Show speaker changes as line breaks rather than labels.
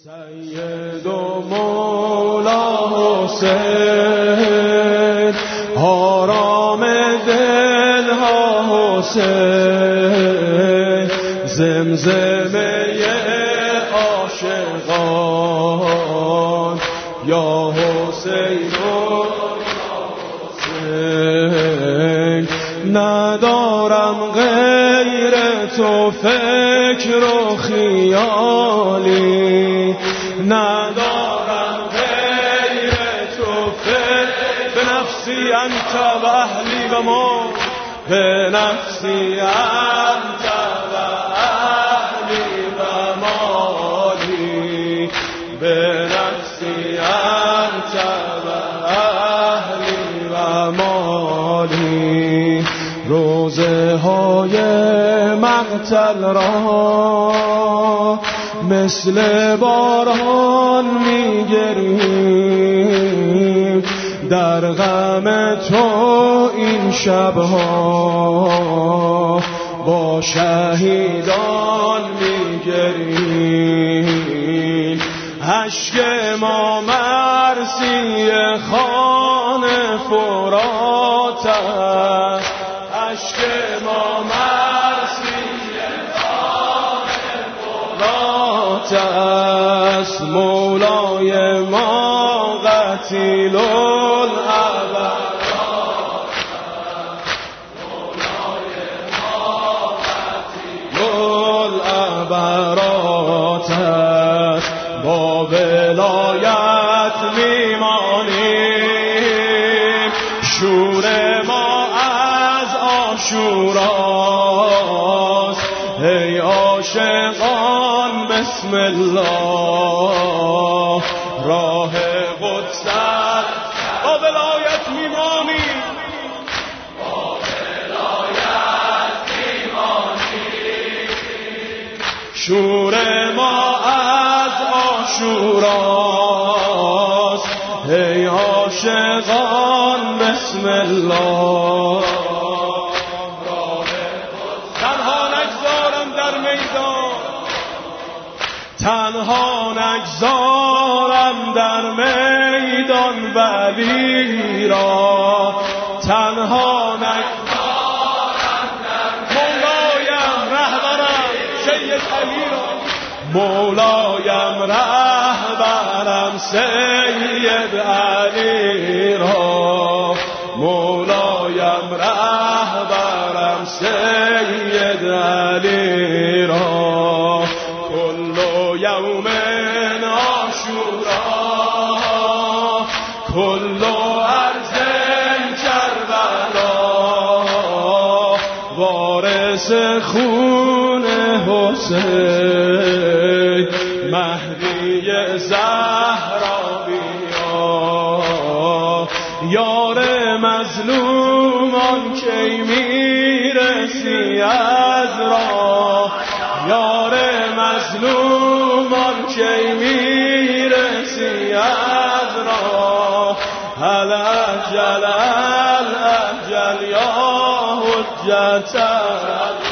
سید و مولا حسین، آرام دل ها حسین، زمزمه عاشقان یا حسین و حسین. ندارم غیر تو فکر و خیالی، ندارم غیر تو فکر، به نفسی انت و اهلی و مال، به نفسی انت و اهلی و مالی، به نفسی انت و اهلی و مالی. روزه های مقتل را مثل باران میگریم، در غم تو این شبها با شهیدان میگریم. اشک ما مرسی خان فرات است، اشک ما مرسی خان فرات است. مولای ما قتیل الابرار، مولای ما قتیل الابرار است. با ولایت میمانیم، شور ما از عاشوراست. ای عاشقان بسم الله، راه قدس با ولایت میمانیم، با ولایت میمانیم. شور ما از عاشوراست. ای عاشقان بسم الله، تنها نگذارم در میدان، تنها نگذارم در میدان ولی را، تنها نگذارم در مولایم رهبرم سید علی را، مولایم رهبرم سید علی را، مولایم رهبرم سید علی را. کل یوم عاشورا، کل ارض کربلا، وارث خون حسین، مهدی زهرا، یار مظلومان کی میرسی از راه، یار مظلومان کی میرسی از راه. هل اجل الاجل یا حجت